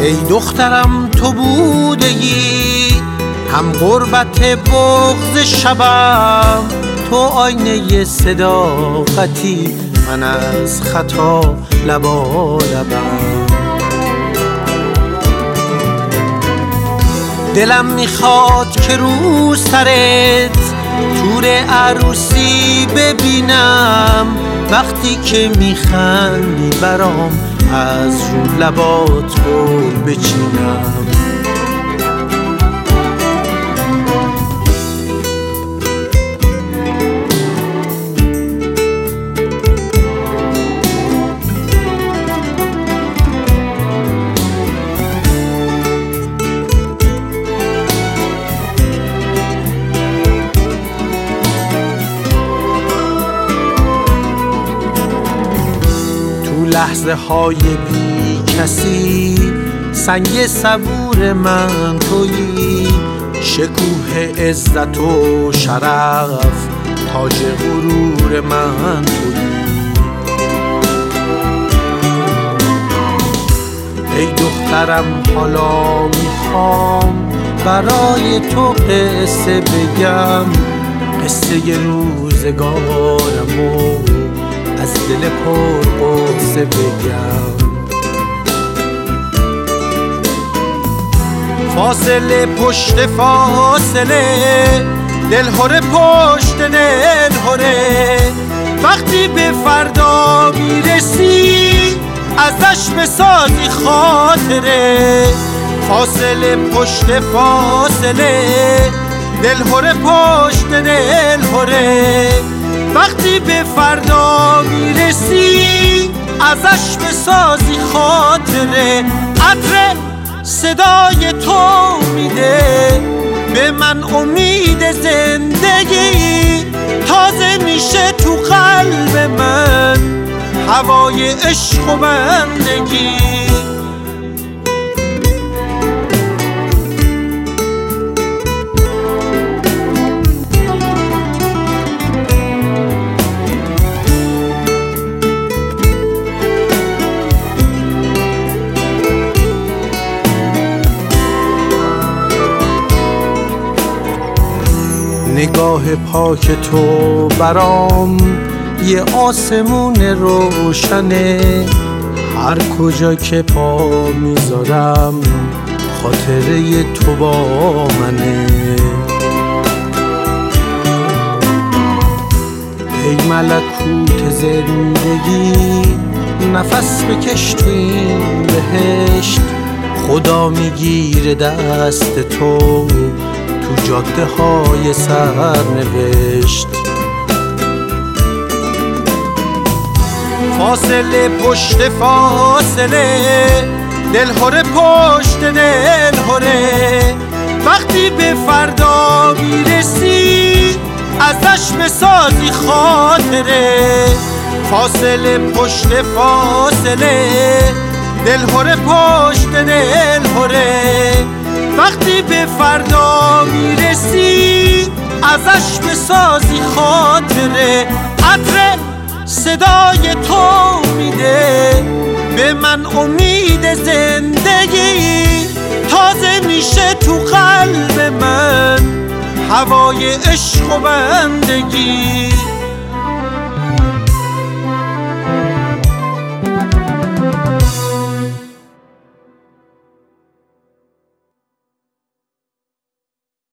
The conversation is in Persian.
ای دخترم تو بودگی هم غربت بغض شبم، تو آینه صداقتی من از خطا لبالبم. دلم میخواد که رو سرت تور عروسی ببینم، وقتی که میخندی برام از رو لبات گل بچینم. لحظه های بی کسی سنگ صبور من تویی، شکوه عزت و شرف تاج غرور من تویی. ای دخترم حالا میخوام برای تو قصه بگم، قصه روزگارم و از دل پر قصه بگم. فاصله پشت فاصله، دلهره پشت دلهره، وقتی به فردا میرسی ازش بسازی خاطره. فاصله پشت فاصله، دلهره پشت دلهره، وقتی به فردا میرسی ازش بسازی خاطره. عطر صدای تو میده به من امید زندگی، تازه میشه تو قلب من هوای عشق و بندگی. نگاه پاک تو برام یه آسمون روشنه، هر کجا که پا میذارم خاطره تو با منه. ای ملکوت زندگی نفس بکش تو این بهشت، خدا میگیره دست تو تو جاده های سرنوشت. فاصله پشت فاصله، دلهره پشت دلهره، وقتی به فردا میرسی ازش بسازی خاطره. فاصله پشت فاصله، دلهره پشت دلهره، وقتی به فردا میرسی ازش بسازی خاطره. عطر صدای تو میده به من امید زندگی، تازه میشه تو قلب من هوای عشق و بندگی.